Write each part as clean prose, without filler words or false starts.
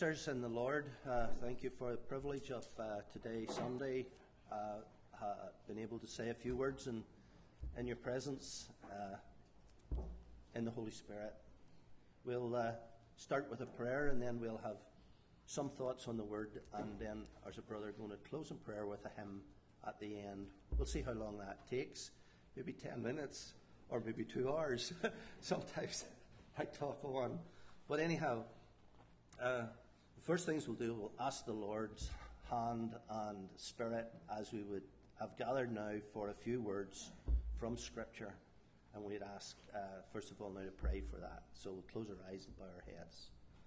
Sisters in the Lord, thank you for the privilege of today, Sunday, being able to say a few words in your presence in the Holy Spirit. We'll start with a prayer and then we'll have some thoughts on the Word, and then our brother going to close in prayer with a hymn at the end. We'll see how long that takes, maybe 10 minutes or maybe 2 hours. Sometimes I talk on. But anyhow, the first things we'll do, we'll ask the Lord's hand and Spirit as we would have gathered now for a few words from Scripture. And we'd ask, first of all, now to pray for that. So we'll close our eyes and bow our heads.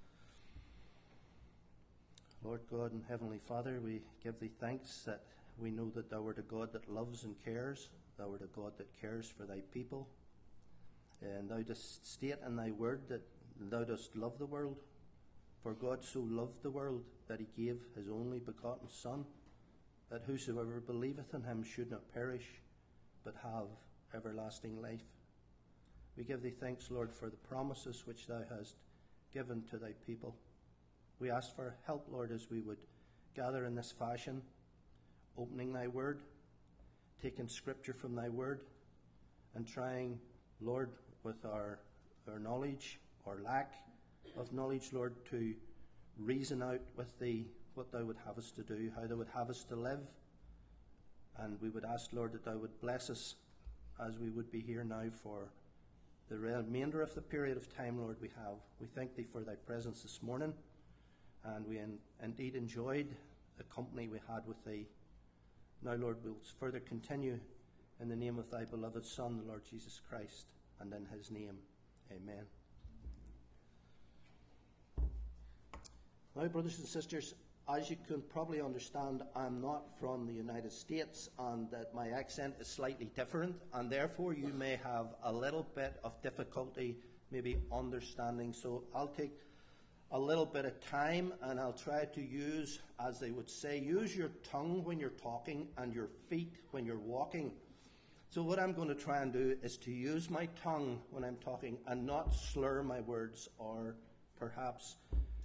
Lord God and Heavenly Father, we give Thee thanks that we know that Thou art a God that loves and cares. Thou art a God that cares for Thy people. And Thou dost state in Thy word that Thou dost love the world. For God so loved the world that He gave His only begotten Son, that whosoever believeth in Him should not perish, but have everlasting life. We give Thee thanks, Lord, for the promises which Thou hast given to Thy people. We ask for help, Lord, as we would gather in this fashion, opening Thy word, taking Scripture from Thy word, and trying, Lord, with our knowledge or lack of knowledge, Lord, to reason out with Thee what Thou would have us to do, how Thou would have us to live. And we would ask, Lord, that Thou would bless us as we would be here now for the remainder of the period of time, Lord, we have. We thank Thee for Thy presence this morning, and we indeed enjoyed the company we had with Thee. Now, Lord, we'll further continue in the name of Thy beloved Son, the Lord Jesus Christ, and in His name, amen. Now, brothers and sisters, as you can probably understand, I'm not from the United States, and that my accent is slightly different, and therefore you may have a little bit of difficulty maybe understanding. So I'll take a little bit of time and I'll try to use, as they would say, use your tongue when you're talking and your feet when you're walking. So what I'm going to try and do is to use my tongue when I'm talking and not slur my words or perhaps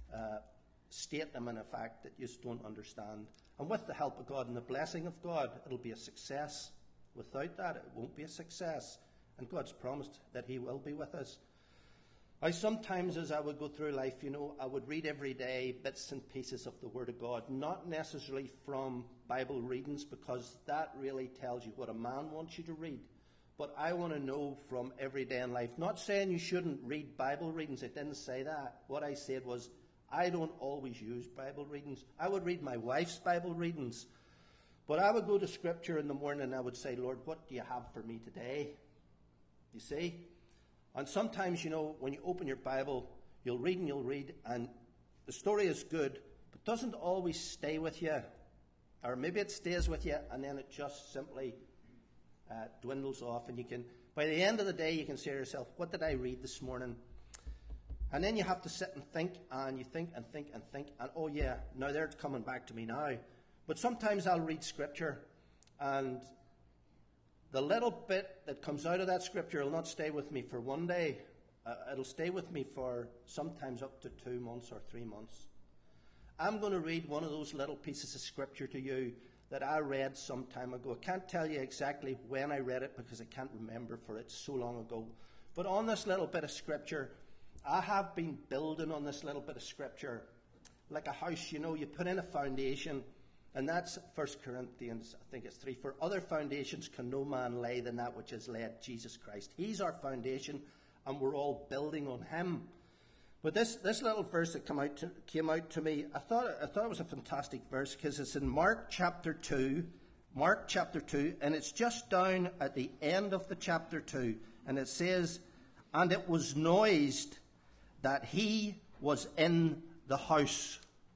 state them in a fact that you just don't understand. And with the help of God and the blessing of God, it'll be a success. Without that, it won't be a success. And God's promised that He will be with us. I sometimes, as I would go through life, I would read every day bits and pieces of the Word of God, not necessarily from Bible readings, because that really tells you what a man wants you to read. But I want to know from every day in life. Not saying you shouldn't read Bible readings. I didn't say that. What I said was, I don't always use Bible readings. I would read my wife's Bible readings. But I would go to Scripture in the morning and I would say, Lord, what do you have for me today? You see? And sometimes, when you open your Bible, you'll read, and the story is good, but doesn't always stay with you. Or maybe it stays with you, and then it just simply dwindles off. And by the end of the day, you can say to yourself, what did I read this morning? And then you have to sit and think, and you think and think and think, and oh yeah, now they're coming back to me now. But sometimes I'll read Scripture, and the little bit that comes out of that Scripture will not stay with me for one day. It'll stay with me for sometimes up to 2 months or 3 months. I'm going to read one of those little pieces of Scripture to you that I read some time ago. I can't tell you exactly when I read it because I can't remember, for it's so long ago. But on this little bit of Scripture, I have been building on this little bit of Scripture like a house. You put in a foundation, and that's 1 Corinthians, I think it's 3. For other foundations can no man lay than that which is laid, Jesus Christ. He's our foundation, and we're all building on Him. But this little verse that came out to me, I thought it was a fantastic verse, because it's in Mark chapter 2, and it's just down at the end of the chapter 2, and it says, and it was noised that He was in the house.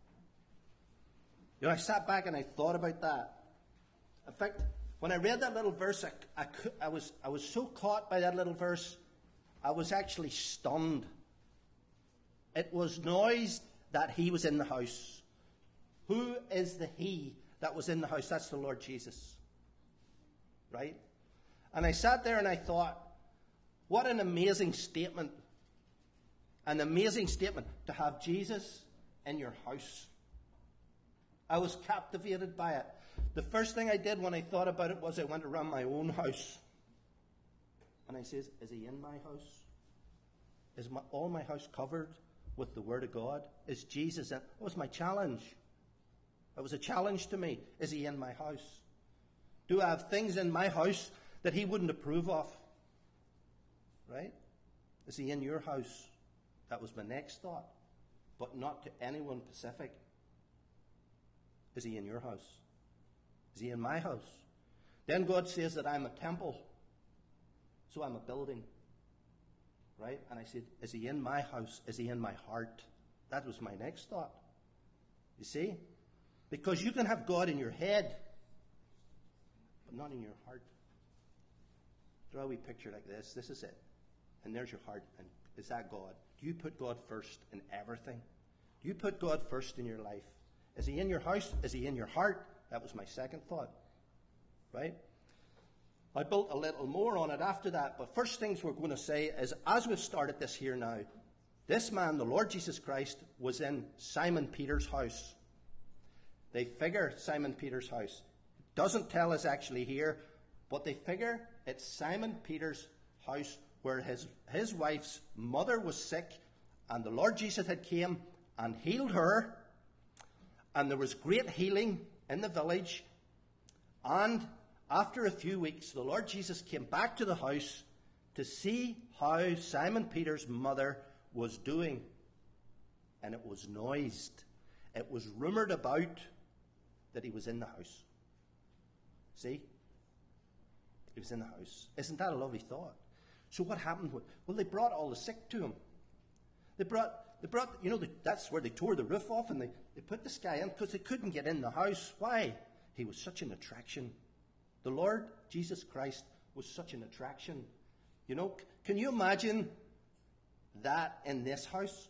I sat back and I thought about that. In fact, when I read that little verse, I was so caught by that little verse, I was actually stunned. It was noised that He was in the house. Who is the He that was in the house? That's the Lord Jesus. Right? And I sat there and I thought, what an amazing statement. An amazing statement to have Jesus in your house. I was captivated by it. The first thing I did when I thought about it was I went around my own house. And I says, is he in my house? Is all my house covered with the Word of God? Is Jesus in? That was my challenge. It was a challenge to me. Is he in my house? Do I have things in my house that he wouldn't approve of? Right? Is he in your house? That was my next thought. But not to anyone specific. Is he in your house? Is he in my house? Then God says that I'm a temple. So I'm a building. Right? And I said, is he in my house? Is he in my heart? That was my next thought. You see? Because you can have God in your head, but not in your heart. Draw a wee picture like this. This is it. And there's your heart. And is that God? Do you put God first in everything? Do you put God first in your life? Is he in your house? Is he in your heart? That was my second thought. Right? I built a little more on it after that. But first things we're going to say is, as we've started this here now, this man, the Lord Jesus Christ, was in Simon Peter's house. They figure Simon Peter's house. Doesn't tell us actually here, but they figure it's Simon Peter's house where his wife's mother was sick, and the Lord Jesus had came and healed her, and there was great healing in the village. And after a few weeks, the Lord Jesus came back to the house to see how Simon Peter's mother was doing. And it was noised. It was rumoured about that he was in the house. See? He was in the house. Isn't that a lovely thought? So what happened? Well, they brought all the sick to him. They brought that's where they tore the roof off and they put this guy in because they couldn't get in the house. Why? He was such an attraction. The Lord Jesus Christ was such an attraction. You know, can you imagine that in this house?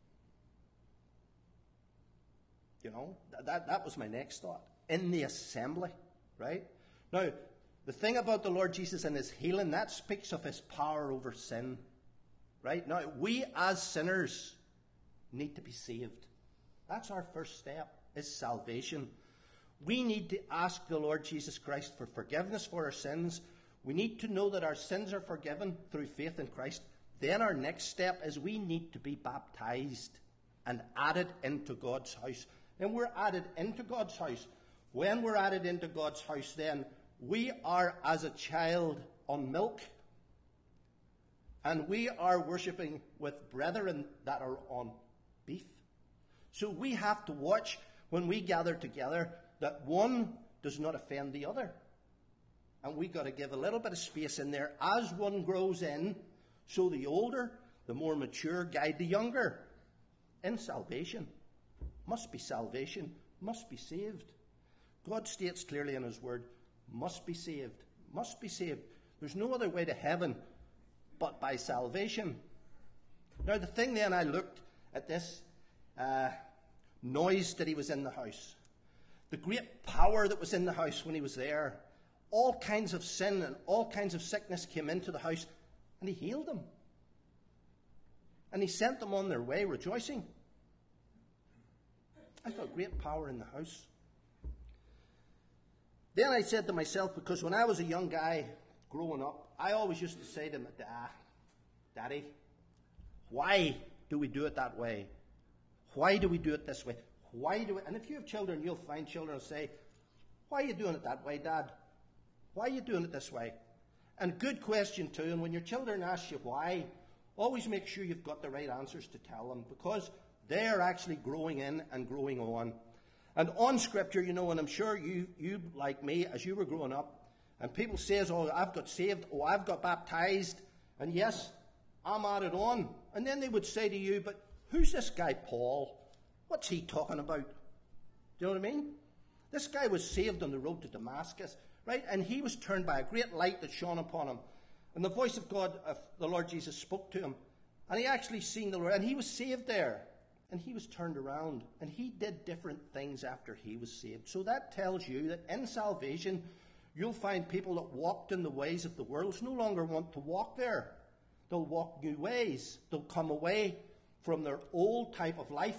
You know, that was my next thought. In the assembly, right? Now, the thing about the Lord Jesus and his healing, that speaks of his power over sin. Right? Now, we as sinners need to be saved. That's our first step, is salvation. We need to ask the Lord Jesus Christ for forgiveness for our sins. We need to know that our sins are forgiven through faith in Christ. Then our next step is we need to be baptized and added into God's house. And we're added into God's house. When we're added into God's house, then we are as a child on milk. And we are worshipping with brethren that are on beef. So we have to watch when we gather together that one does not offend the other. And we've got to give a little bit of space in there as one grows in, so the older, the more mature guide the younger in salvation. Must be salvation, must be saved. God states clearly in his word, must be saved, must be saved. There's no other way to heaven but by salvation. Now the thing then, I looked at this noise that he was in the house. The great power that was in the house when he was there. All kinds of sin and all kinds of sickness came into the house, and he healed them. And he sent them on their way rejoicing. I felt great power in the house. Then I said to myself, because when I was a young guy growing up, I always used to say to my dad, Daddy, why do we do it that way? Why do we do it this way? Why do it? And if you have children, you'll find children say, why are you doing it that way, Dad? Why are you doing it this way? And good question too, and when your children ask you why, always make sure you've got the right answers to tell them, because they are actually growing in and growing on. And on Scripture, you know, and I'm sure you like me, as you were growing up, and people says, oh, I've got saved, oh, I've got baptized, and yes, I'm added on. And then they would say to you, but who's this guy Paul? What's he talking about? Do you know what I mean? This guy was saved on the road to Damascus, right? And he was turned by a great light that shone upon him. And the voice of God, the Lord Jesus, spoke to him. And he actually seen the Lord, and he was saved there. And he was turned around, and he did different things after he was saved. So that tells you that in salvation, you'll find people that walked in the ways of the world no longer want to walk there. They'll walk new ways. They'll come away from their old type of life,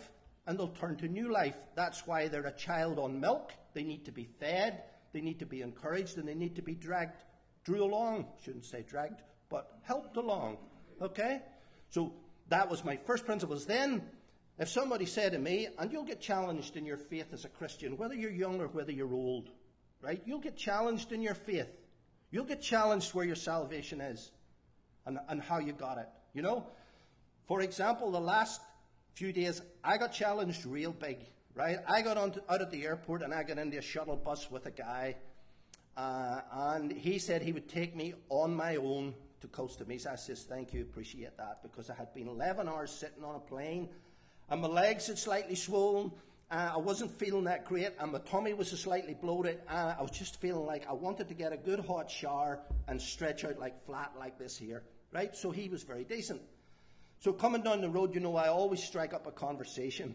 and they'll turn to new life. That's why they're a child on milk. They need to be fed, they need to be encouraged, and they need to be drew along. Shouldn't say dragged, but helped along. Okay? So that was my first principles. Then, if somebody said to me, and you'll get challenged in your faith as a Christian, whether you're young or whether you're old, right? You'll get challenged in your faith. You'll get challenged where your salvation is and how you got it. You know? For example, the last few days, I got challenged real big, right? I got out at the airport and I got into a shuttle bus with a guy, and he said he would take me on my own to Costa Mesa. I says, thank you, appreciate that, because I had been 11 hours sitting on a plane, and my legs had slightly swollen. I wasn't feeling that great, and my tummy was slightly bloated. I was just feeling like I wanted to get a good hot shower and stretch out like flat like this here, right? So he was very decent. So coming down the road, you know, I always strike up a conversation.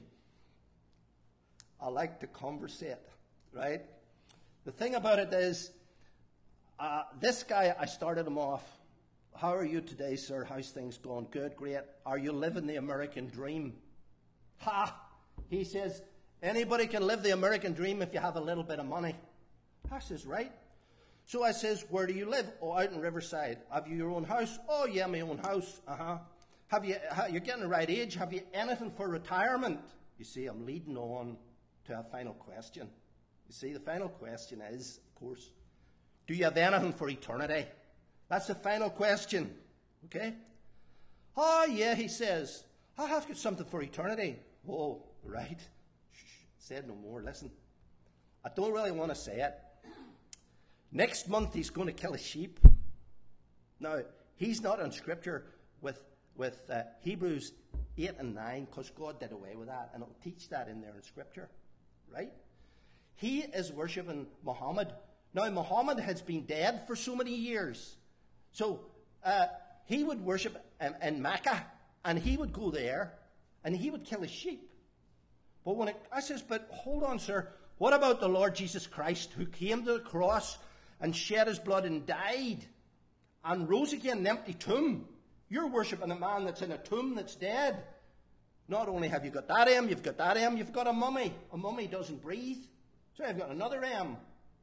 I like to conversate, right? The thing about it is, this guy, I started him off. How are you today, sir? How's things going? Good, great. Are you living the American dream? Ha! He says, anybody can live the American dream if you have a little bit of money. I says, right. So I says, where do you live? Oh, out in Riverside. Have you your own house? Oh, yeah, my own house. You're getting the right age. Have you anything for retirement? You see, I'm leading on to a final question. You see, the final question is, of course, do you have anything for eternity? That's the final question. Okay? Oh, yeah, he says, I have got something for eternity. Oh, right. Shh, said no more. Listen, I don't really want to say it. Next month he's going to kill a sheep. Now, he's not in Scripture with Hebrews 8 and 9, because God did away with that, and it'll teach that in there in Scripture, right? He is worshipping Muhammad. Now, Muhammad has been dead for so many years. So, he would worship in Mecca, and he would go there, and he would kill a sheep. But I says, but hold on, sir, what about the Lord Jesus Christ, who came to the cross and shed his blood and died and rose again in an empty tomb? You're worshipping a man that's in a tomb that's dead. Not only have you got that M, you've got that M, you've got a mummy. A mummy doesn't breathe. So I've got another M.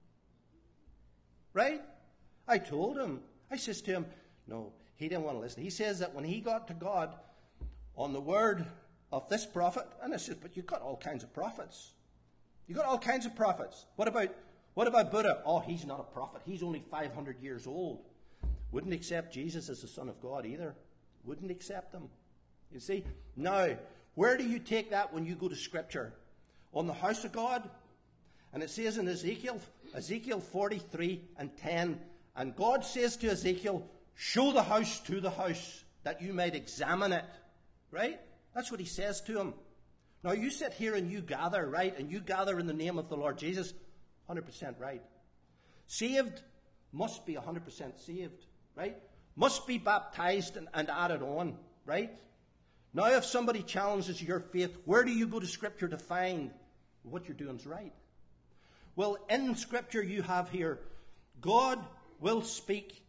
Right? I told him. I says to him, no, he didn't want to listen. He says that when he got to God on the word of this prophet, and I says, but you've got all kinds of prophets. You've got all kinds of prophets. What about Buddha? Oh, he's not a prophet. He's only 500 years old. Wouldn't accept Jesus as the Son of God either. Wouldn't accept him. You see? Now, where do you take that when you go to Scripture? On the house of God? And it says in Ezekiel 43 and 10, and God says to Ezekiel, show the house to the house, that you might examine it. Right? That's what he says to him. Now, you sit here and you gather, right? And you gather in the name of the Lord Jesus. 100% right. Saved must be 100% saved. Right? Must be baptized and added on. Right? Now, if somebody challenges your faith, where do you go to Scripture to find what you're doing is right? Well, in Scripture you have here, God will speak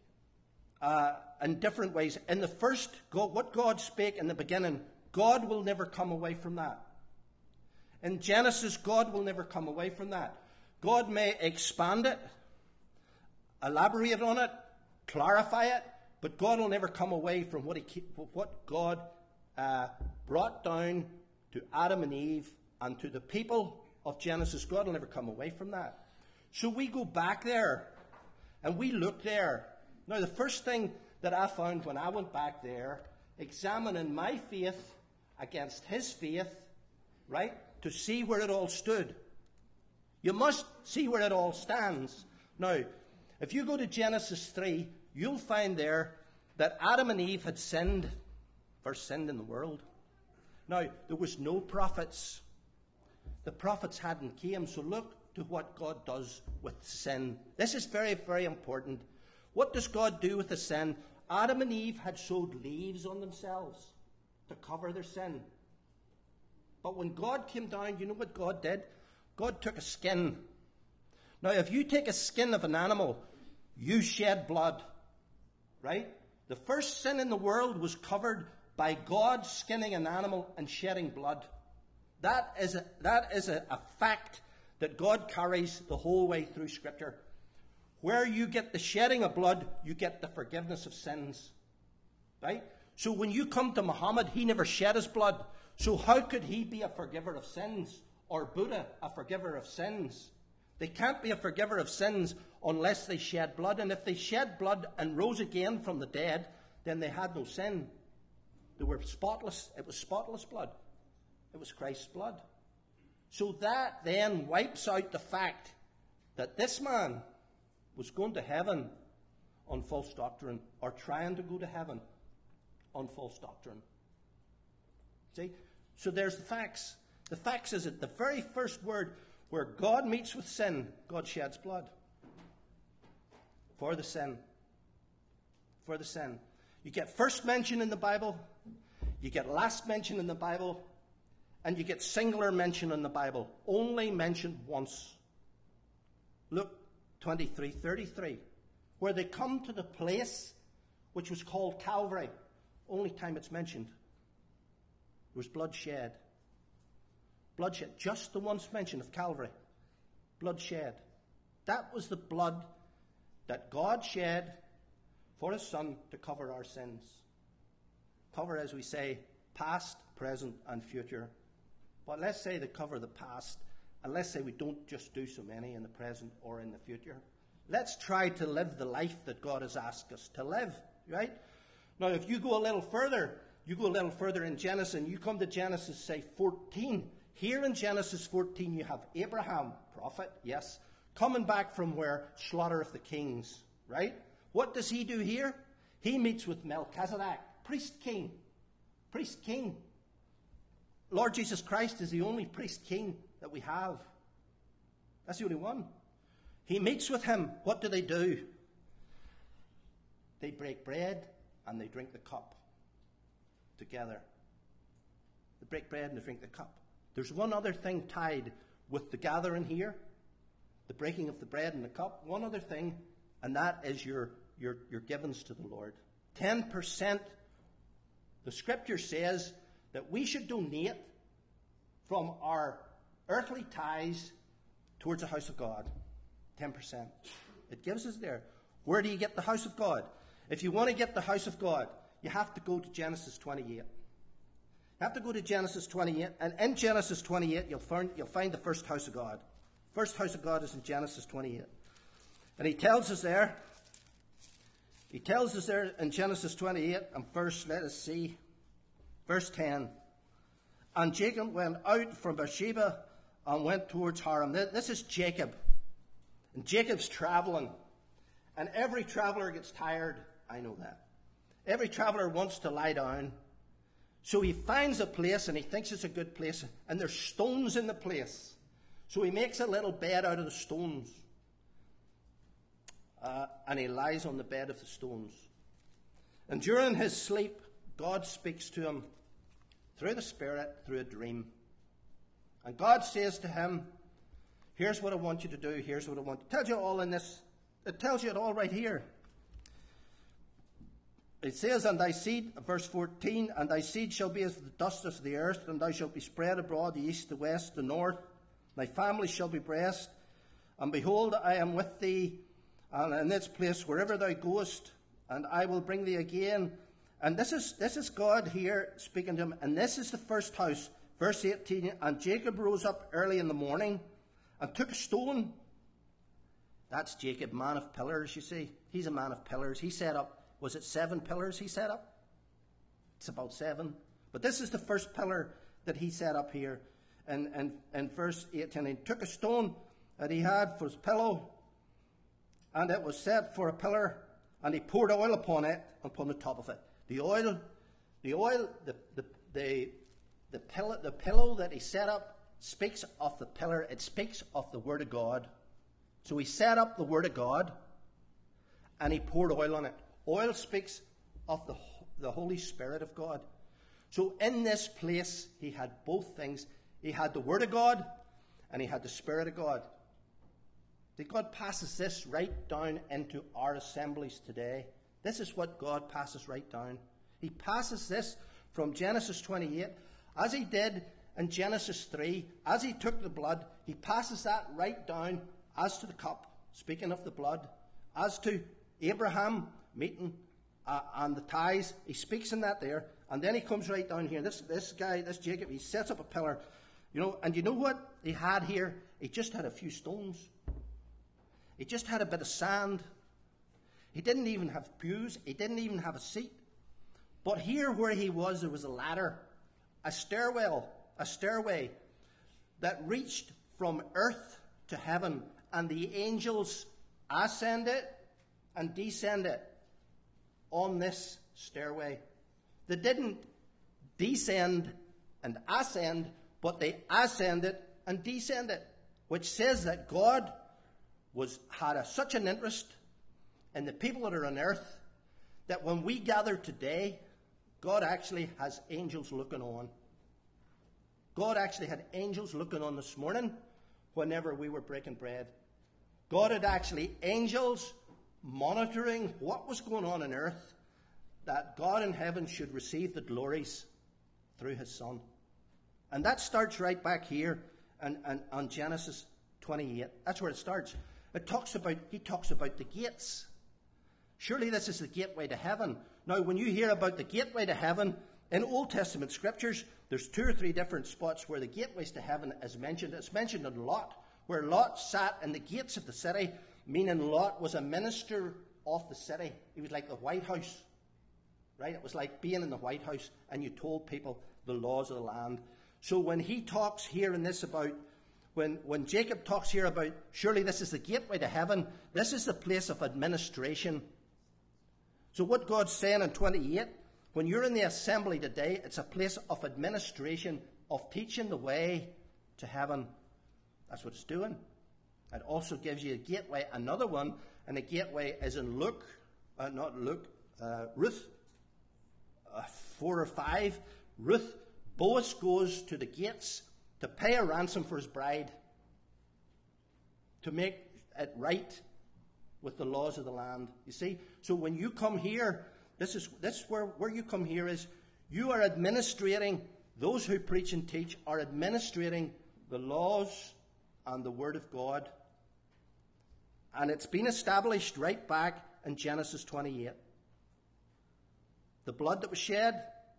in different ways. In the first, what God spake in the beginning, God will never come away from that. In Genesis, God will never come away from that. God may expand it, elaborate on it, clarify it, but God will never come away from what God brought down to Adam and Eve and to the people of Genesis. God will never come away from that. So we go back there and we look there. Now, the first thing that I found when I went back there, examining my faith against his faith, right, to see where it all stood. You must see where it all stands. Now, if you go to Genesis 3, you'll find there that Adam and Eve had sinned, first sinned in the world. Now, there was no prophets. The prophets hadn't came, so look to what God does with sin. This is very, very important. What does God do with the sin? Adam and Eve had sewed leaves on themselves to cover their sin. But when God came down, you know what God did? God took a skin. Now, if you take a skin of an animal, you shed blood, right? The first sin in the world was covered by God skinning an animal and shedding blood. That is a fact that God carries the whole way through Scripture. Where you get the shedding of blood, you get the forgiveness of sins. Right? So when you come to Muhammad, he never shed his blood. So how could he be a forgiver of sins? Or Buddha, a forgiver of sins? They can't be a forgiver of sins unless they shed blood. And if they shed blood and rose again from the dead, then they had no sin. They were spotless. It was spotless blood. It was Christ's blood. So that then wipes out the fact that this man was going to heaven on false doctrine, or trying to go to heaven on false doctrine. See? So there's the facts. The facts is that the very first word where God meets with sin, God sheds blood. For the sin. For the sin. You get first mention in the Bible, you get last mention in the Bible, and you get singular mention in the Bible. Only mentioned once. Luke 23:33, where they come to the place which was called Calvary. Only time it's mentioned. There was bloodshed. Bloodshed. Just the once mention of Calvary. Bloodshed. That was the blood that God shed for his Son to cover our sins. Cover, as we say, past, present, and future. But let's say they cover the past, and let's say we don't just do so many in the present or in the future. Let's try to live the life that God has asked us to live, right? Now, if you go a little further, in Genesis, and you come to Genesis, say, 14. Here in Genesis 14, you have Abraham, prophet, yes, coming back from where? Slaughter of the kings, right? What does he do here? He meets with Melchizedek, priest king. Priest king. Lord Jesus Christ is the only priest king that we have. That's the only one. He meets with him. What do? They break bread and they drink the cup together. They break bread and they drink the cup. There's one other thing tied with the gathering here, the breaking of the bread and the cup. One other thing, and that is your givens to the Lord. 10%. The Scripture says that we should donate from our earthly ties towards the house of God. 10%. It gives us there. Where do you get the house of God? If you want to get the house of God, you have to go to Genesis 28. You have to go to Genesis 28, and in Genesis 28 you'll find the first house of God. First house of God is in Genesis 28. And he tells us there in Genesis 28, and first, let us see, verse 10. And Jacob went out from Beersheba and went towards Haran. This is Jacob. And Jacob's traveling. And every traveler gets tired. I know that. Every traveler wants to lie down. So he finds a place, and he thinks it's a good place, and there's stones in the place. So he makes a little bed out of the stones. And he lies on the bed of the stones. And during his sleep, God speaks to him through the Spirit, through a dream. And God says to him, here's what I want you to do, here's what I want. It tells you all in this. It tells you it all right here. It says, and thy seed, verse 14, and thy seed shall be as the dust of the earth, and thou shalt be spread abroad, the east, the west, the north. Thy family shall be blessed. And behold, I am with thee, and in this place wherever thou goest, and I will bring thee again. And this is God here speaking to him, and this is the first house. Verse 18, and Jacob rose up early in the morning, and took a stone. That's Jacob, man of pillars, you see. He's a man of pillars. He set up, was it 7 pillars he set up? It's about 7. But this is the first pillar that he set up here. And verse 18, he took a stone that he had for his pillow, and it was set for a pillar, and he poured oil upon it, upon the top of it. The pillow that he set up speaks of the pillar. It speaks of the Word of God. So he set up the Word of God, and he poured oil on it. Oil speaks of the Holy Spirit of God. So in this place, he had both things. He had the Word of God, and he had the Spirit of God. That God passes this right down into our assemblies today. This is what God passes right down. He passes this from Genesis 28, as he did in Genesis 3, as he took the blood, he passes that right down as to the cup, speaking of the blood, as to Abraham meeting and the tithes. He speaks in that there, and then he comes right down here. This guy, this Jacob, he sets up a pillar, and you know what he had here? He just had a few stones. He just had a bit of sand. He didn't even have pews. He didn't even have a seat. But here where he was, there was a ladder, a stairway that reached from earth to heaven, and the angels ascended and descended on this stairway. They didn't descend and ascend, but they ascended and descended, which says that God had such an interest in the people that are on earth that when we gather today, God actually has angels looking on. God actually had angels looking on this morning whenever we were breaking bread. God had actually angels monitoring what was going on earth, that God in heaven should receive the glories through his Son. And that starts right back here on Genesis 28. That's where it starts. He talks about the gates. Surely this is the gateway to heaven. Now, when you hear about the gateway to heaven, in Old Testament scriptures, there's 2 or 3 different spots where the gateways to heaven is mentioned. It's mentioned in Lot, where Lot sat in the gates of the city, meaning Lot was a minister of the city. He was like the White House, right? It was like being in the White House, and you told people the laws of the land. So when he talks here in this about, when Jacob talks here about, surely this is the gateway to heaven, this is the place of administration. So what God's saying in 28, when you're in the assembly today, it's a place of administration, of teaching the way to heaven. That's what it's doing. It also gives you a gateway, another one, and the gateway is in Ruth 4 or 5. Ruth, Boaz goes to the gates to pay a ransom for his bride, to make it right with the laws of the land. You see? So when you come here, this is where you come here is, you are administrating, those who preach and teach are administrating the laws and the Word of God. And it's been established right back in Genesis 28. The blood that was shed,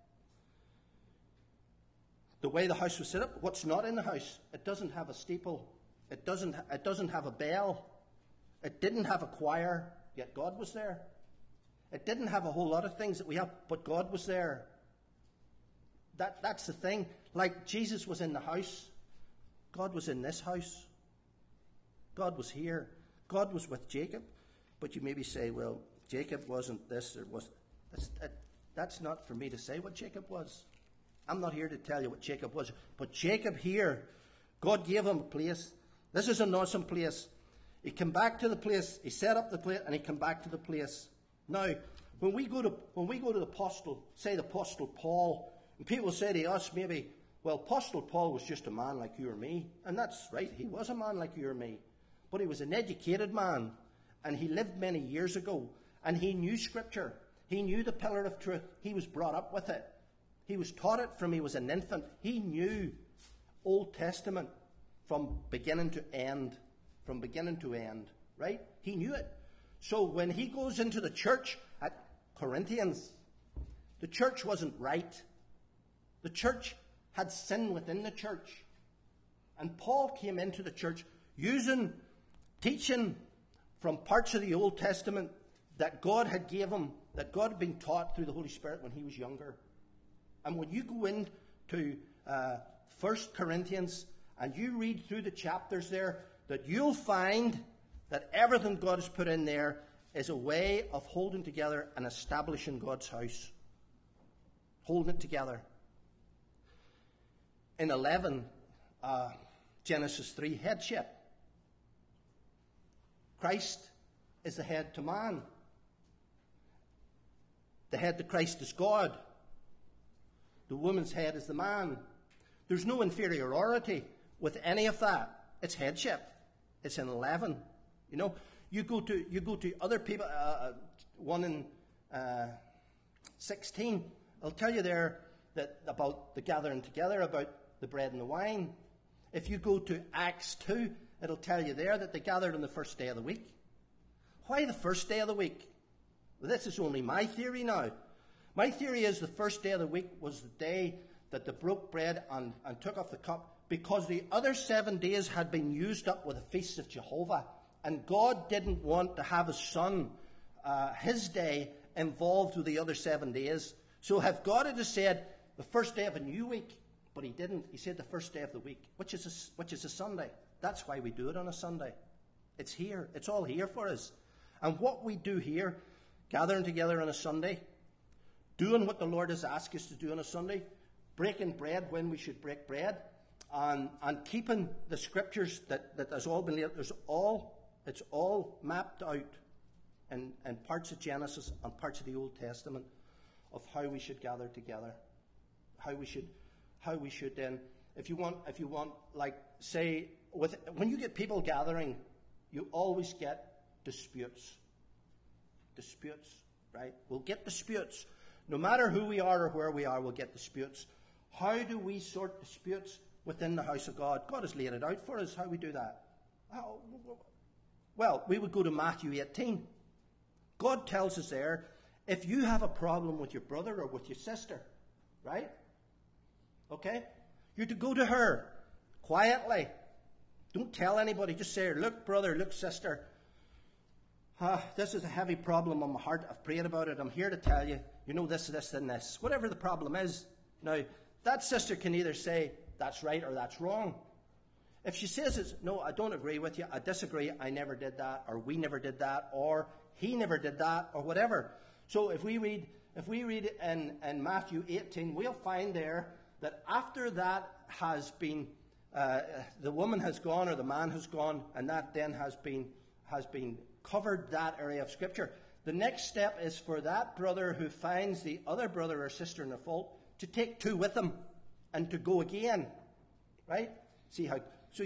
the way the house was set up, what's not in the house. It doesn't have a steeple. It doesn't have a bell. It didn't have a choir, yet God was there. It didn't have a whole lot of things that we have, but God was there. That's the thing. Like Jesus was in the house, God was in this house. God was here. God was with Jacob. But you maybe say, well, Jacob wasn't this or was. That's not for me to say what Jacob was. I'm not here to tell you what Jacob was. But Jacob here, God gave him a place. This is an awesome place. He came back to the place. He set up the place, and he came back to the place. Now, when we go to the apostle, say the Apostle Paul, and people say to us maybe, well, Apostle Paul was just a man like you or me. And that's right, he was a man like you or me. But he was an educated man, and he lived many years ago, and he knew Scripture. He knew the pillar of truth. He was brought up with it. He was taught it from he was an infant. He knew Old Testament from beginning to end. From beginning to end, right? He knew it. So when he goes into the church at Corinthians, the church wasn't right. The church had sin within the church. And Paul came into the church teaching from parts of the Old Testament that God had gave him, that God had been taught through the Holy Spirit when he was younger. And when you go into 1 Corinthians and you read through the chapters there, that you'll find that everything God has put in there is a way of holding together and establishing God's house. Holding it together. In 11, Genesis 3, headship. Christ is the head to man. The head to Christ is God. The woman's head is the man. There's no inferiority with any of that. It's headship. It's in 11. You know, you go to other people. One in 16. I'll tell you there that about the gathering together, about the bread and the wine. If you go to Acts 2, it'll tell you there that they gathered on the first day of the week. Why the first day of the week? Well, this is only my theory now. My theory is the first day of the week was the day that they broke bread and took off the cup, because the other 7 days had been used up with the feasts of Jehovah. And God didn't want to have his son, his day, involved with the other 7 days. So if God had said the first day of a new week, but he didn't, he said the first day of the week, which is a Sunday. That's why we do it on a Sunday. It's here. It's all here for us. And what we do here, gathering together on a Sunday, doing what the Lord has asked us to do on a Sunday, breaking bread when we should break bread, and keeping the scriptures that has all been laid. It's all mapped out in parts of Genesis and parts of the Old Testament of how we should gather together, how we should then, if you want, like, say, when you get people gathering, you always get disputes, right? We'll get disputes. No matter who we are or where we are, we'll get disputes. How do we sort disputes within the house of God? God has laid it out for us how we do that. Well, we would go to Matthew 18. God tells us there, if you have a problem with your brother or with your sister, right? Okay? You're to go to her quietly. Don't tell anybody. Just say, look, brother, look, sister, this is a heavy problem on my heart. I've prayed about it. I'm here to tell you, this, and this. Whatever the problem is. Now, that sister can either say, that's right or that's wrong. If she says, no, I don't agree with you, I disagree, I never did that, or we never did that, or he never did that, or whatever. So if we read in Matthew 18, we'll find there that after that has been, the woman has gone or the man has gone, and that then has been covered that area of Scripture. The next step is for that brother who finds the other brother or sister in a fault to take two with him and to go again, right? See how? So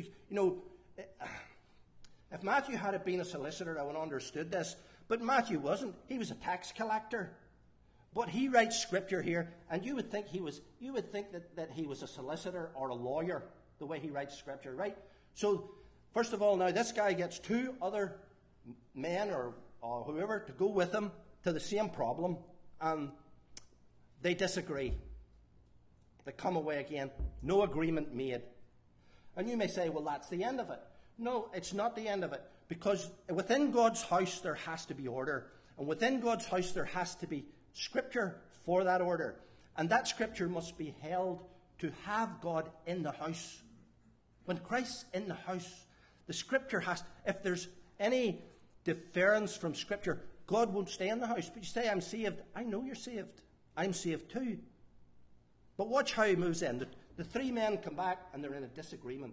if Matthew had been a solicitor, I would have understood this. But Matthew wasn't. He was a tax collector. But he writes Scripture here, and you would think that he was a solicitor or a lawyer, the way he writes Scripture, right? So first of all, now this guy gets two other men or whoever to go with him to the same problem, and they disagree. They come away again, no agreement made. And you may say, well, that's the end of it. No, it's not the end of it, because within God's house there has to be order, and within God's house there has to be Scripture for that order, and that Scripture must be held to have God in the house. When Christ's in the house, the Scripture has, if there's any deference from Scripture, God won't stay in the house. But you say, I'm saved. I know you're saved. I'm saved too. But watch how he moves in. The three men come back and they're in a disagreement.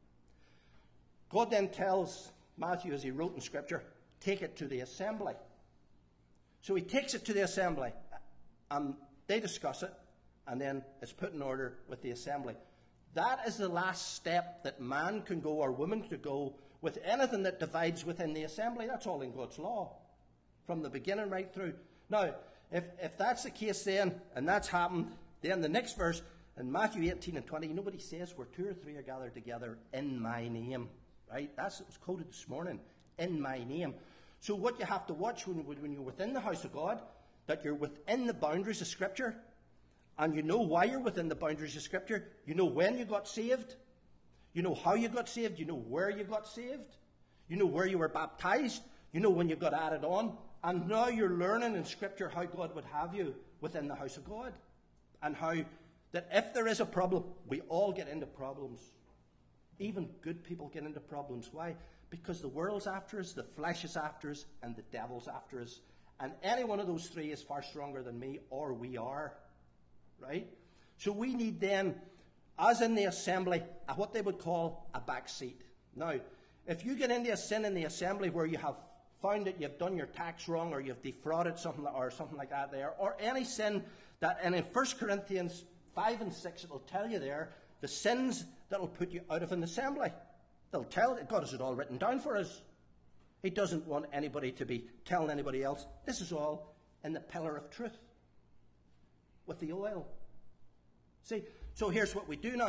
God then tells Matthew, as he wrote in Scripture, take it to the assembly. So he takes it to the assembly, and they discuss it, and then it's put in order with the assembly. That is the last step that man can go or woman can go with anything that divides within the assembly. That's all in God's law, from the beginning right through. Now, if that's the case then, and that's happened, then the next verse, in Matthew 18 and 20, nobody says where two or three are gathered together in my name. Right? That's what was quoted this morning. In my name. So what you have to watch when you're within the house of God, that you're within the boundaries of Scripture, and you know why you're within the boundaries of Scripture. You know when you got saved. You know how you got saved. You know where you got saved. You know where you were baptized. You know when you got added on. And now you're learning in Scripture how God would have you within the house of God. And how that if there is a problem, we all get into problems. Even good people get into problems. Why? Because the world's after us, the flesh is after us, and the devil's after us. And any one of those three is far stronger than me, or we are. Right? So we need then, as in the assembly, what they would call a back seat. Now, if you get into a sin in the assembly where you have found that you've done your tax wrong, or you've defrauded something like that there, or any sin that, and in 1 Corinthians 5 and 6, it will tell you there, the sins that will put you out of an assembly. They'll tell, God has it all written down for us. He doesn't want anybody to be telling anybody else. This is all in the pillar of truth with the oil. See, so here's what we do now.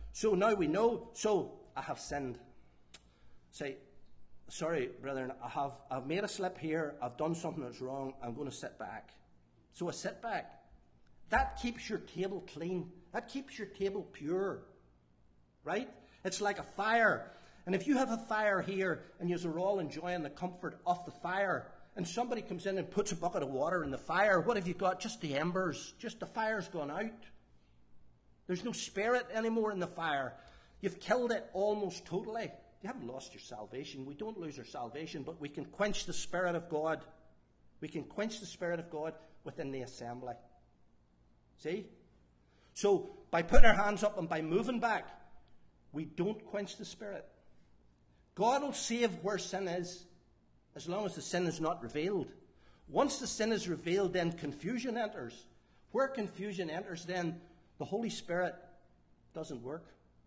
So now we know, so I have sinned. Say, sorry, brethren, I've made a slip here, I've done something that's wrong, I'm going to sit back. So I sit back. That keeps your table clean. That keeps your table pure. Right? It's like a fire. And if you have a fire here and you're all enjoying the comfort of the fire, and somebody comes in and puts a bucket of water in the fire, what have you got? Just the embers. Just the fire's gone out. There's no spirit anymore in the fire. You've killed it almost totally. You haven't lost your salvation. We don't lose our salvation, but we can quench the Spirit of God. We can quench the Spirit of God within the assembly. See? So, by putting our hands up and by moving back, we don't quench the Spirit. God will save where sin is, as long as the sin is not revealed. Once the sin is revealed, then confusion enters. Where confusion enters, then the Holy Spirit doesn't work.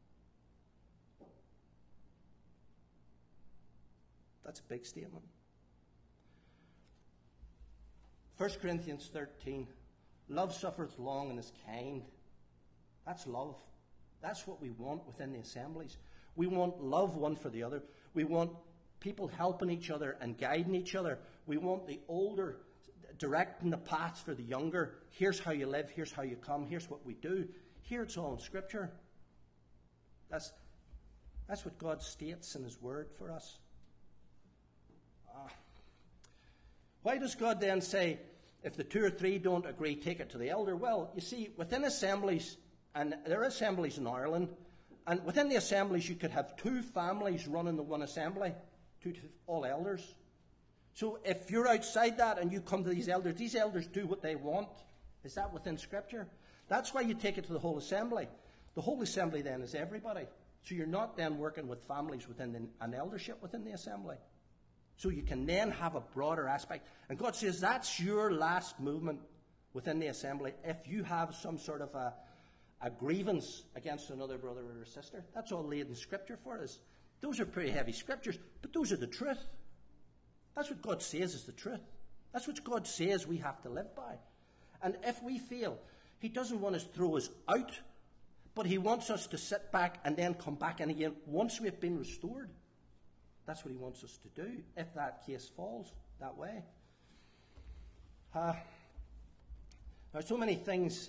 That's a big statement. 1 Corinthians 13. Love suffereth long and is kind. That's love. That's what we want within the assemblies. We want love one for the other. We want people helping each other and guiding each other. We want the older directing the path for the younger. Here's how you live. Here's how you come. Here's what we do. Here it's all in Scripture. That's what God states in His Word for us. Why does God then say, if the 2 or 3 don't agree, take it to the elder? Well, you see, within assemblies, and there are assemblies in Ireland, and within the assemblies you could have 2 families running the one assembly, 2 all elders. So if you're outside that and you come to these elders do what they want. Is that within Scripture? That's why you take it to the whole assembly. The whole assembly then is everybody. So you're not then working with families within an eldership within the assembly. So you can then have a broader aspect. And God says that's your last movement within the assembly. If you have some sort of a grievance against another brother or sister, that's all laid in Scripture for us. Those are pretty heavy Scriptures, but those are the truth. That's what God says is the truth. That's what God says we have to live by. And if we feel He doesn't want us to throw us out, but He wants us to sit back and then come back in again once we've been restored. That's what He wants us to do, if that case falls that way. There's so many things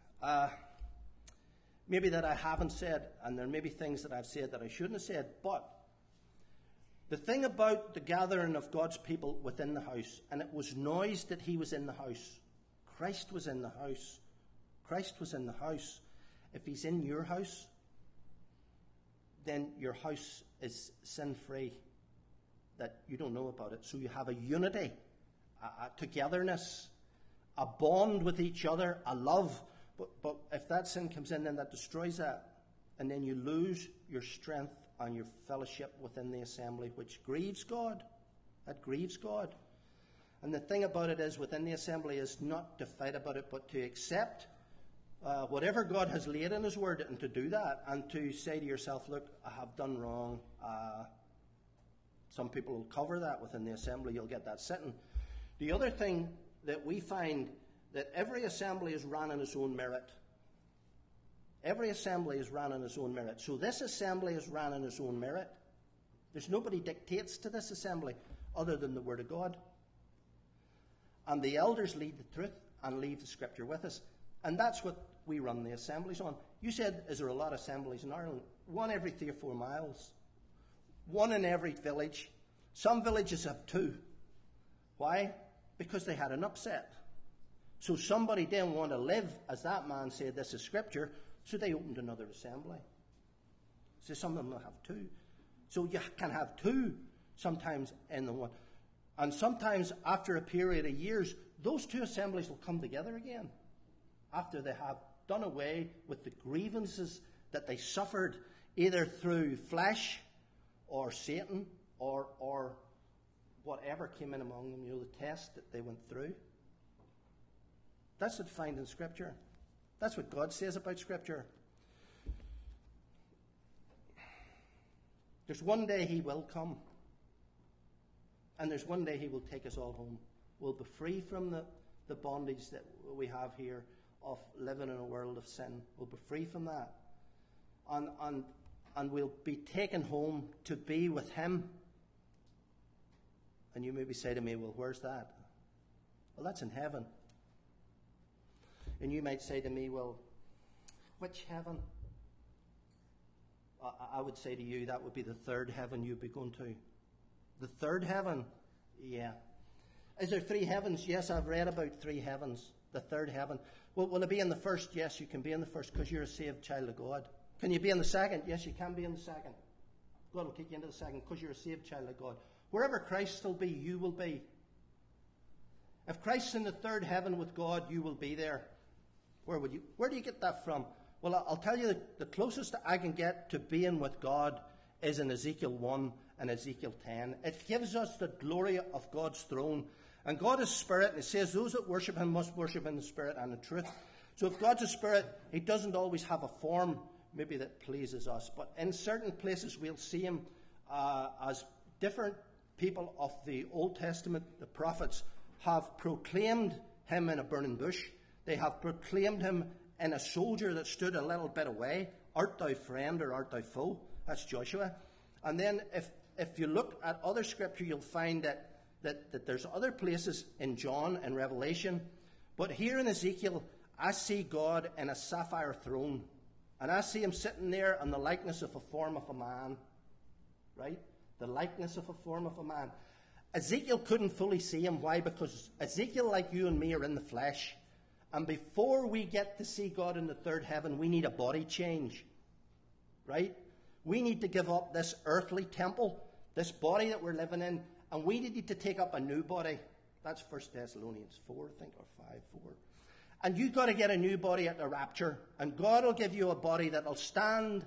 maybe that I haven't said, and there may be things that I've said that I shouldn't have said, but the thing about the gathering of God's people within the house, and it was noised that He was in the house. Christ was in the house. Christ was in the house. If He's in your house, then your house is sin-free, that you don't know about it. So you have a unity, a togetherness, a bond with each other, a love. But if that sin comes in, then that destroys that. And then you lose your strength and your fellowship within the assembly, which grieves God. That grieves God. And the thing about it is, within the assembly, is not to fight about it, but to accept whatever God has laid in His Word, and to do that, and to say to yourself, look, I have done wrong. Some people will cover that within the assembly. You'll get that sitting. The other thing that we find, that every assembly is run on its own merit. Every assembly is run on its own merit. So this assembly is run on its own merit. There's nobody dictates to this assembly other than the Word of God. And the elders lead the truth and leave the Scripture with us. And that's what we run the assemblies on. You said, is there a lot of assemblies in Ireland? 1 every 3 or 4 miles. 1 in every village. Some villages have 2. Why? Because they had an upset. So somebody didn't want to live, as that man said, this is Scripture, so they opened another assembly. So some of them will have 2. So you can have 2 sometimes in the one. And sometimes after a period of years, those 2 assemblies will come together again, after they have done away with the grievances that they suffered, either through flesh or Satan or whatever came in among them, the test that they went through. That's what we find in Scripture. That's what God says about Scripture. There's one day He will come. And there's one day He will take us all home. We'll be free from the bondage that we have here of living in a world of sin. We'll be free from that. and we'll be taken home to be with him. And you maybe say to me, well, where's that? Well, that's in heaven. And you might say to me, well, which heaven? I would say to you, that would be the third heaven you'd be going to. The third heaven? Yeah. Is there three heavens? Yes, I've read about three heavens. The third heaven. Well, will it be in the first? Yes, you can be in the first because you're a saved child of God. Can you be in the second? Yes, you can be in the second. God will take you into the second because you're a saved child of God. Wherever Christ will be, you will be. If Christ's in the third heaven with God, you will be there. Where do you get that from? Well, I'll tell you, the closest I can get to being with God is in Ezekiel 1 and Ezekiel 10. It gives us the glory of God's throne. And God is spirit, and it says those that worship him must worship in the spirit and the truth. So if God's a spirit, he doesn't always have a form maybe that pleases us. But in certain places we'll see him as different people of the Old Testament, the prophets, have proclaimed him in a burning bush. They have proclaimed him in a soldier that stood a little bit away. Art thou friend or art thou foe? That's Joshua. And then if you look at other scripture, you'll find that there's other places in John and Revelation. But here in Ezekiel, I see God in a sapphire throne. And I see him sitting there in the likeness of a form of a man. Right? The likeness of a form of a man. Ezekiel couldn't fully see him. Why? Because Ezekiel, like you and me, are in the flesh. And before we get to see God in the third heaven, we need a body change. Right? We need to give up this earthly temple, this body that we're living in, and we need to take up a new body. That's 1 Thessalonians 4, I think, or 5:4. And you've got to get a new body at the rapture, and God will give you a body that will stand.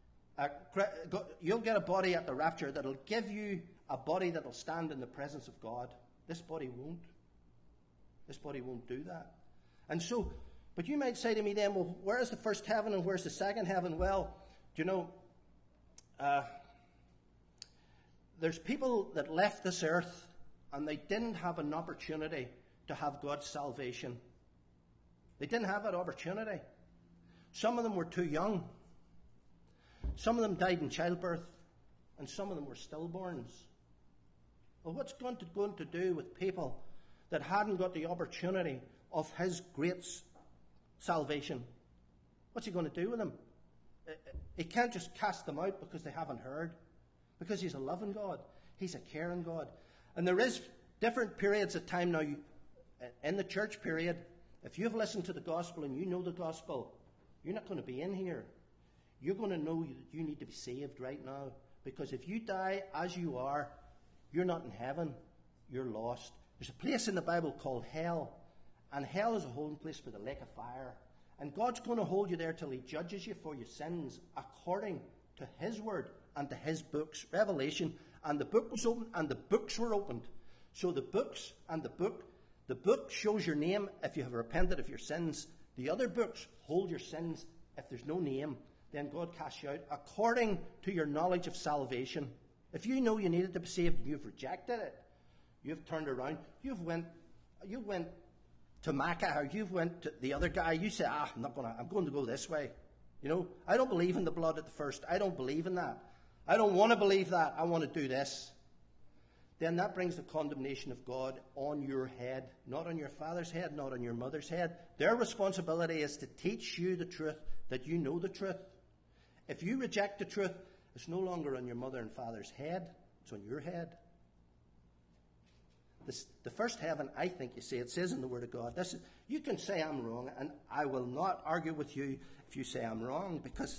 You'll get a body at the rapture that will give you a body that will stand in the presence of God. This body won't. This body won't do that. And so, but you might say to me then, well, where's the first heaven and where's the second heaven? Well, do you know, there's people that left this earth and they didn't have an opportunity to have God's salvation. They didn't have that opportunity. Some of them were too young. Some of them died in childbirth. And some of them were stillborns. Well, what's going to do with people that hadn't got the opportunity of his great salvation? What's he going to do with them? He can't just cast them out because they haven't heard. Because he's a loving God. He's a caring God. And there is different periods of time now. In the church period, if you've listened to the gospel and you know the gospel, you're not going to be in here. You're going to know that you need to be saved right now. Because if you die as you are, you're not in heaven. You're lost. There's a place in the Bible called hell. And hell is a holding place for the lake of fire. And God's going to hold you there till he judges you for your sins according to his word and to his books. Revelation. And the book was opened and the books were opened. So the books and the book shows your name if you have repented of your sins. The other books hold your sins if there's no name. Then God casts you out according to your knowledge of salvation. If you know you needed to be saved and you've rejected it, you've turned around, you went to Makkah, or you've went to the other guy, you say, I'm going to go this way. You know, I don't believe in the blood at the first. I don't believe in that. I don't want to believe that. I want to do this. Then that brings the condemnation of God on your head, not on your father's head, not on your mother's head. Their responsibility is to teach you the truth, that you know the truth. If you reject the truth, it's no longer on your mother and father's head, it's on your head. The first heaven, I think you see, it says in the Word of God, you can say I'm wrong, and I will not argue with you if you say I'm wrong, because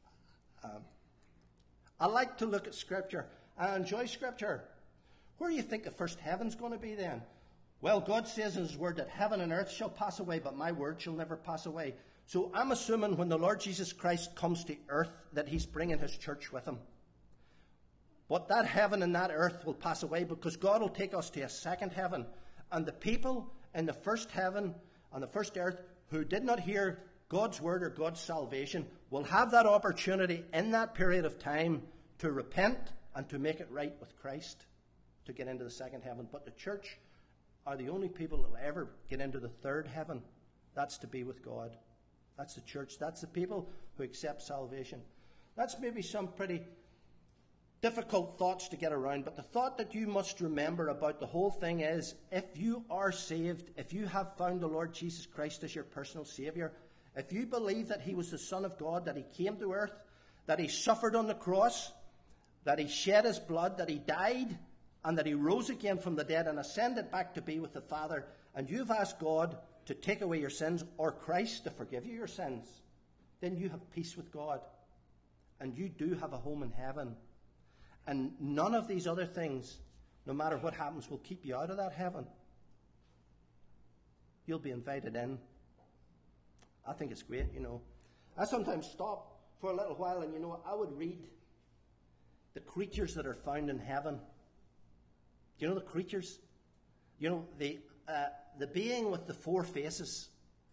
I like to look at Scripture. I enjoy Scripture. Where do you think the first heaven's going to be then? Well, God says in his word that heaven and earth shall pass away, but my word shall never pass away. So I'm assuming when the Lord Jesus Christ comes to earth that he's bringing his church with him. But that heaven and that earth will pass away because God will take us to a second heaven. And the people in the first heaven and the first earth who did not hear God's word or God's salvation will have that opportunity in that period of time to repent and to make it right with Christ, to get into the second heaven. But the church are the only people that will ever get into the third heaven. That's to be with God. That's the church. That's the people who accept salvation. That's maybe some pretty difficult thoughts to get around, but the thought that you must remember about the whole thing is, if you are saved, if you have found the Lord Jesus Christ as your personal Saviour, if you believe that he was the Son of God, that he came to earth, that he suffered on the cross, that he shed his blood, that he died, and that he rose again from the dead and ascended back to be with the Father, and you've asked God to take away your sins, or Christ to forgive you your sins, then you have peace with God, and you do have a home in heaven. And none of these other things, no matter what happens, will keep you out of that heaven. You'll be invited in. I think it's great, I sometimes stop for a little while and, I would read the creatures that are found in heaven. Do you know the creatures? The being with the 4 faces,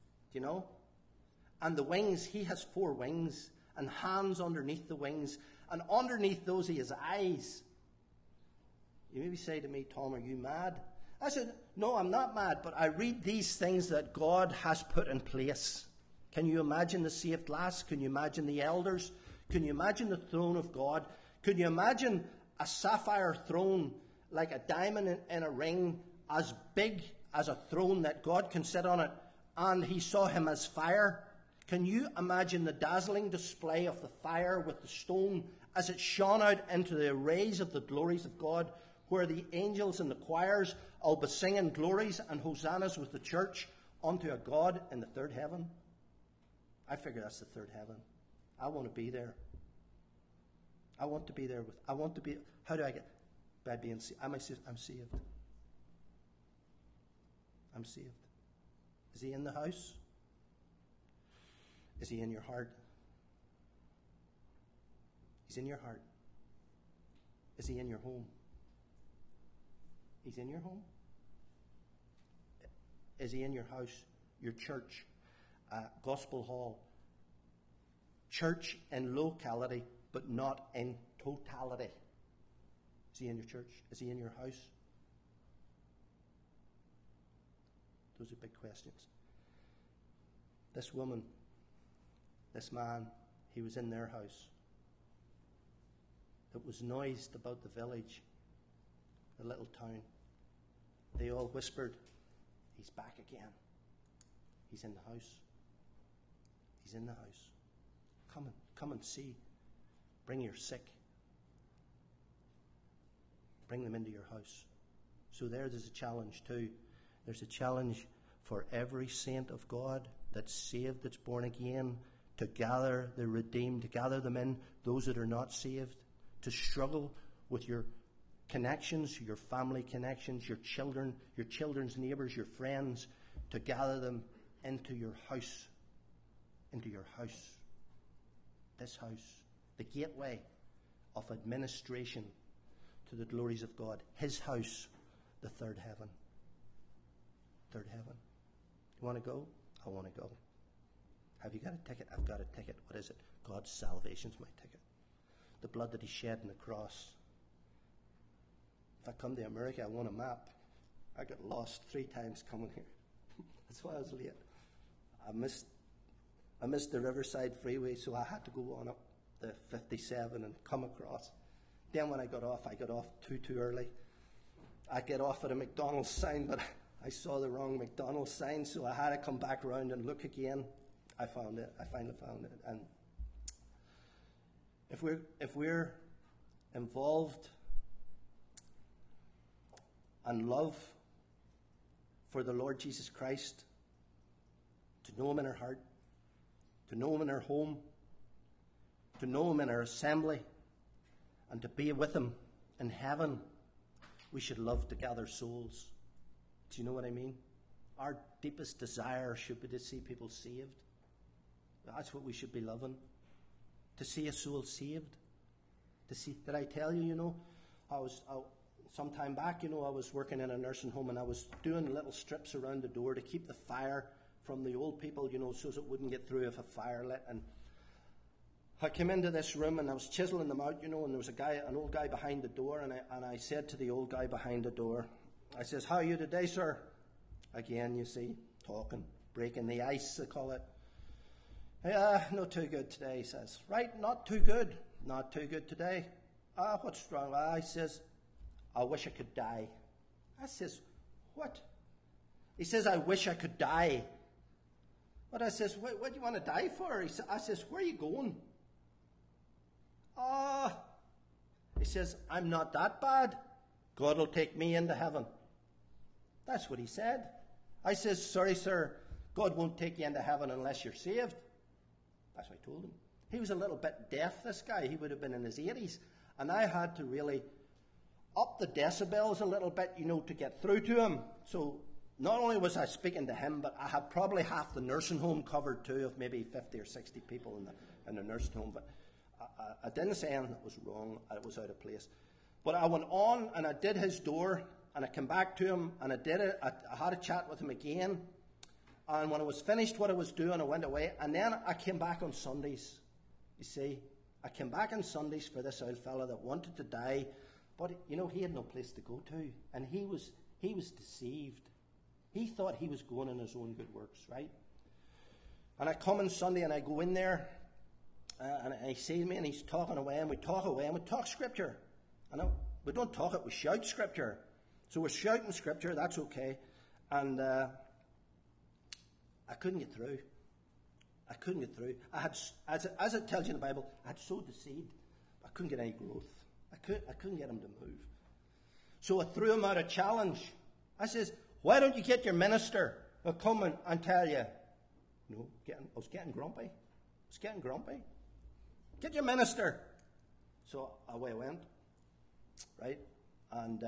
and the wings, he has 4 wings, and hands underneath the wings, and underneath those he has eyes. You maybe say to me, Tom, are you mad? I said, no, I'm not mad, but I read these things that God has put in place. Can you imagine the saved lass? Can you imagine the elders? Can you imagine the throne of God? Can you imagine a sapphire throne like a diamond in a ring, as big as a throne that God can sit on it, and he saw him as fire? Can you imagine the dazzling display of the fire with the stone as it shone out into the rays of the glories of God, where the angels and the choirs will be singing glories and hosannas with the church unto a God in the 3rd heaven? I figure that's the 3rd heaven. I want to be there. I want to be there how do I get? By being saved. I'm saved. I'm saved. Is he in the house? Is he in your heart? He's in your heart. Is he in your home? He's in your home? Is he in your house, your church, gospel hall? Church in locality, but not in totality. Is he in your church? Is he in your house? Those are big questions. This woman, this man, he was in their house. It was noised about the village, the little town. They all whispered, he's back again. He's in the house. He's in the house. Come and see. Bring your sick. Bring them into your house. So there's a challenge too. There's a challenge for every saint of God that's saved, that's born again, to gather the redeemed, to gather them in, those that are not saved, to struggle with your connections, your family connections, your children, your children's neighbours, your friends, to gather them into your house. Into your house. This house. The gateway of administration to the glories of God. His house, the 3rd heaven. 3rd heaven. You want to go? I want to go. Have you got a ticket? I've got a ticket. What is it? God's salvation's my ticket. The blood that he shed on the cross. If I come to America, I want a map. I got lost 3 times coming here. That's why I was late. I missed the Riverside Freeway, so I had to go on up the 57 and come across. Then when I got off too early. I get off at a McDonald's sign, but I saw the wrong McDonald's sign, so I had to come back around and look again. I found it. I finally found it. And if we're involved and love for the Lord Jesus Christ, to know him in our heart, to know him in our home, to know him in our assembly, and to be with him in heaven, we should love to gather souls. Do you know what I mean? Our deepest desire should be to see people saved. That's what we should be loving. To see a soul saved. To see, did I tell you, some time back, I was working in a nursing home and I was doing little strips around the door to keep the fire from the old people, so it wouldn't get through if a fire lit. And I came into this room and I was chiseling them out, and there was an old guy behind the door, and I said to the old guy behind the door, I says, "How are you today, sir?" Again, you see, talking, breaking the ice, they call it. Not too good today, he says. Right, not too good. Not too good today. What's wrong? He says, I wish I could die. I says, what? He says, I wish I could die. But I says, what do you want to die for? I says, where are you going? He says, I'm not that bad. God will take me into heaven. That's what he said. I says, sorry, sir, God won't take you into heaven unless you're saved. That's what I told him. He was a little bit deaf, this guy. He would have been in his 80s. And I had to really up the decibels a little bit, to get through to him. So not only was I speaking to him, but I had probably half the nursing home covered too, of maybe 50 or 60 people in the nursing home. But I didn't say anything that was wrong. It was out of place. But I went on and I did his door, and I came back to him and I did it. I had a chat with him again. And when I was finished what I was doing, I went away. And then I came back on Sundays. You see, I came back on Sundays for this old fella that wanted to die. But, he had no place to go to. And he was deceived. He thought he was going in his own good works, right? And I come on Sunday and I go in there. And he sees me and he's talking away. And we talk away and we talk Scripture. We don't talk it, we shout Scripture. So we're shouting Scripture, that's okay. And I couldn't get through. I couldn't get through. I had, as it tells you in the Bible, I had sowed the seed. I couldn't get any growth. I couldn't get him to move. So I threw him out a challenge. I says, why don't you get your minister to come and tell you? No, I was getting grumpy. Get your minister. So away I went. Right? And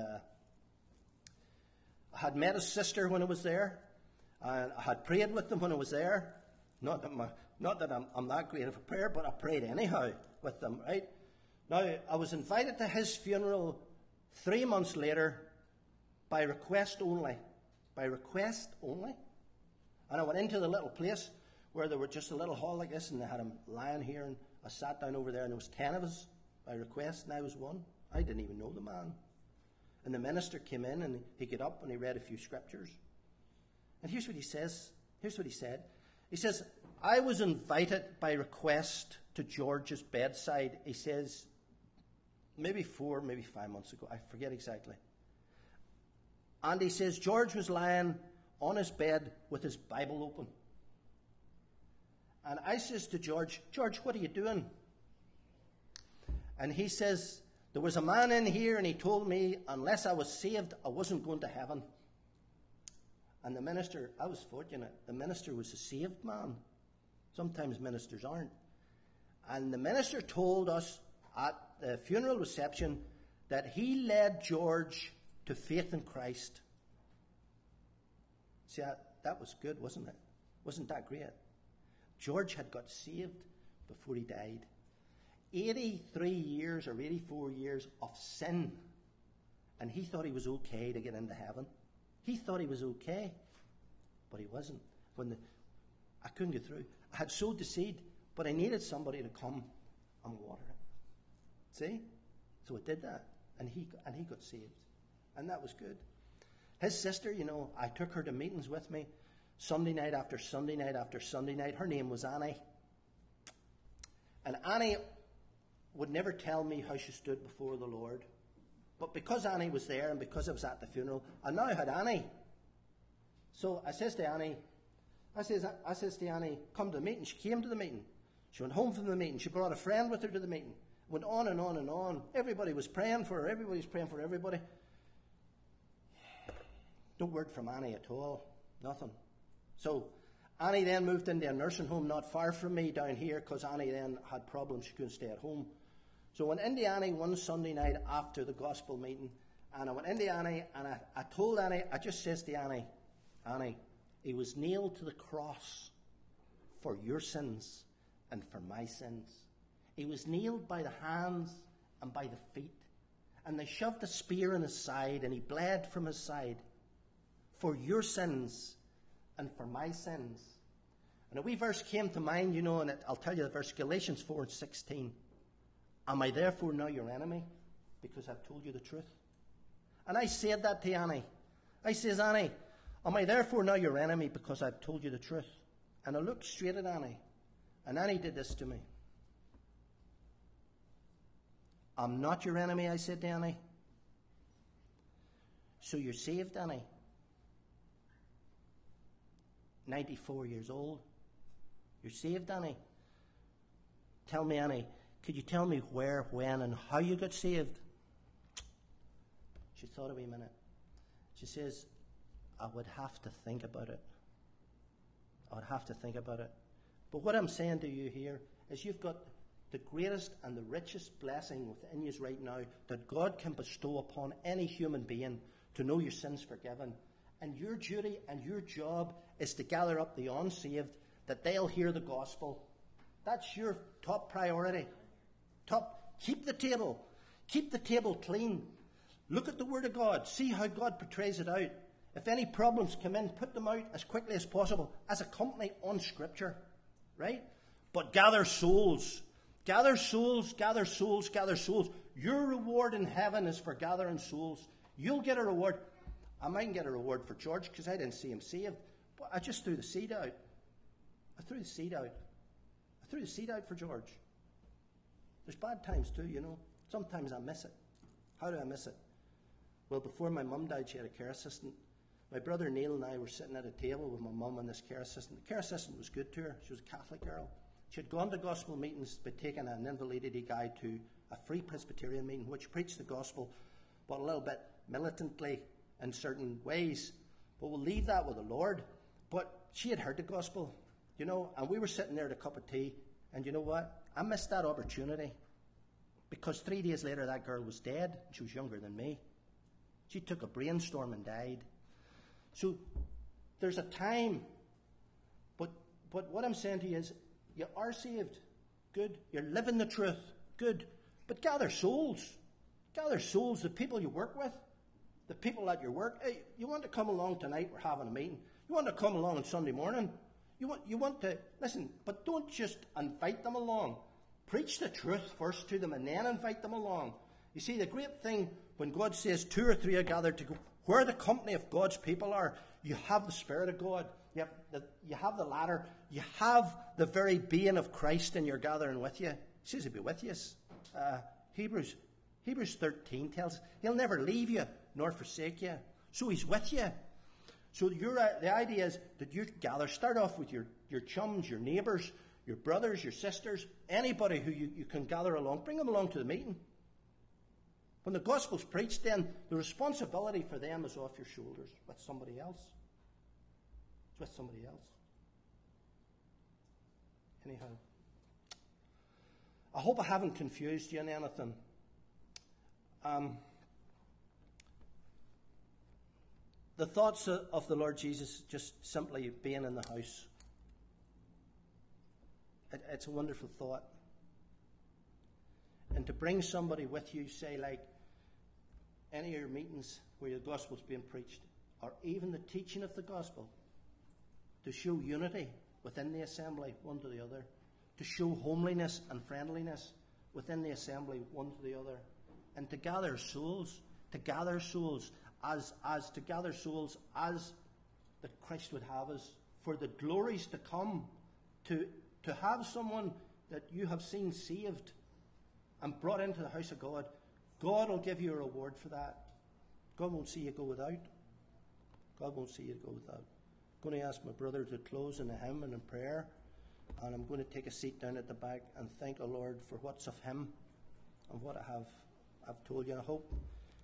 I had met his sister when I was there. And I had prayed with them when I was there. Not that I'm that great of a prayer, but I prayed anyhow with them, right? Now, I was invited to his funeral 3 months later by request only. By request only. And I went into the little place where there were just a little hall like this, and they had him lying here, and I sat down over there, and there was 10 of us by request, and I was one. I didn't even know the man. And the minister came in, and he got up, and he read a few scriptures. And here's what he says. Here's what he said. He says, I was invited by request to George's bedside, he says, maybe 4, maybe 5 months ago. I forget exactly. And he says, George was lying on his bed with his Bible open. And I says to George, George, what are you doing? And he says, there was a man in here and he told me unless I was saved, I wasn't going to heaven. And the minister, I was fortunate, the minister was a saved man. Sometimes ministers aren't. And the minister told us at the funeral reception that he led George to faith in Christ. See, that was good, wasn't it? Wasn't that great? George had got saved before he died. 83 years or 84 years of sin. And he thought he was okay to get into heaven. He thought he was okay. But he wasn't. I couldn't get through. I had sowed the seed, but I needed somebody to come and water it. See? So I did that. And he got saved. And that was good. His sister, I took her to meetings with me Sunday night after Sunday night after Sunday night. Her name was Annie. And Annie would never tell me how she stood before the Lord. But because Annie was there and because I was at the funeral, I now had Annie. So I says to Annie, come to the meeting. She came to the meeting. She went home from the meeting. She brought a friend with her to the meeting. Went on and on and on. Everybody was praying for her. Everybody was praying for everybody. No word from Annie at all. Nothing. So Annie then moved into a nursing home not far from me down here because Annie then had problems. She couldn't stay at home. So I went into Annie one Sunday night after the gospel meeting, and I went into Annie and I told Annie, I just says to Annie, Annie, he was nailed to the cross for your sins and for my sins. He was nailed by the hands and by the feet, and they shoved a spear in his side, and he bled from his side for your sins and for my sins. And a wee verse came to mind, and I'll tell you the verse, Galatians 4:16. Am I therefore now your enemy because I've told you the truth? And I said that to Annie. I says, Annie, am I therefore now your enemy because I've told you the truth? And I looked straight at Annie. And Annie did this to me. I'm not your enemy, I said to Annie. So you're saved, Annie. 94 years old. You're saved, Annie. Tell me, Annie, could you tell me where, when, and how you got saved? She thought a wee minute. She says, I would have to think about it. I would have to think about it. But what I'm saying to you here is you've got the greatest and the richest blessing within you right now that God can bestow upon any human being to know your sins forgiven. And your duty and your job is to gather up the unsaved, that they'll hear the gospel. That's your top priority. Keep the table. Keep the table clean. Look at the Word of God. See how God portrays it out. If any problems come in, put them out as quickly as possible as a company on Scripture. Right? But gather souls. Gather souls, gather souls, gather souls. Your reward in heaven is for gathering souls. You'll get a reward. I mightn't get a reward for George because I didn't see him saved. But I just threw the seed out. I threw the seed out for George. There's bad times too, you know. Sometimes I miss it. How do I miss it? Well, before my mum died, she had a care assistant. My brother Neil and I were sitting at a table with my mum and this care assistant. The care assistant was good to her. She was a Catholic girl. She had gone to gospel meetings by taking an invalidity guide to a Free Presbyterian meeting, which preached the gospel, but a little bit militantly in certain ways. But we'll leave that with the Lord. But she had heard the gospel, you know, and we were sitting there at a cup of tea, and you know what? I missed that opportunity because 3 days later that girl was dead. She was younger than me. She took a brainstorm and died. So there's a time, but what I'm saying to you is you are saved. Good. You're living the truth. Good. But gather souls. Gather souls, the people you work with, the people at your work. Hey, you want to come along tonight? We're having a meeting. You want to come along on Sunday morning? You want to, listen, but don't just invite them along. Preach the truth first to them and then invite them along. You see, the great thing when God says 2 or 3 are gathered to go, where the company of God's people are, you have the Spirit of God. You have the ladder. You have the very being of Christ in your gathering with you. He says he'll be with you. Hebrews 13 tells us he'll never leave you nor forsake you. So he's with you. So the idea is that you gather. Start off with your chums, your neighbours, your brothers, your sisters, anybody who you can gather along. Bring them along to the meeting. When the gospel's preached, then the responsibility for them is off your shoulders with somebody else. It's with somebody else. Anyhow, I hope I haven't confused you in anything. The thoughts of the Lord Jesus just simply being in the house. It's a wonderful thought. And to bring somebody with you, say like any of your meetings where the gospel's being preached, or even the teaching of the gospel, to show unity within the assembly, one to the other, to show homeliness and friendliness within the assembly, one to the other, and to gather souls as that Christ would have us for the glories to come, to have someone that you have seen saved and brought into the house of God. God will give you a reward for that. God won't see you go without. God won't see you go without. I'm going to ask my brother to close in a hymn and in prayer, and I'm going to take a seat down at the back and thank the Lord for what's of him and what I've told you. I hope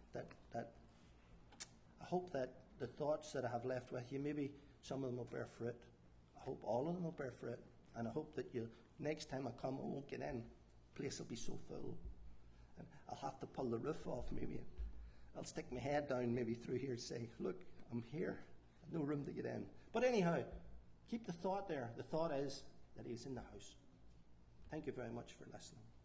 that the thoughts that I have left with you, maybe some of them will bear fruit. I hope all of them will bear fruit, and I hope that next time I come, I won't get in. The place will be so full, and I'll have to pull the roof off. Maybe I'll stick my head down maybe through here and say, look, I'm here. No room to get in. But anyhow, keep the thought there. The thought is that he's in the house. Thank you very much for listening.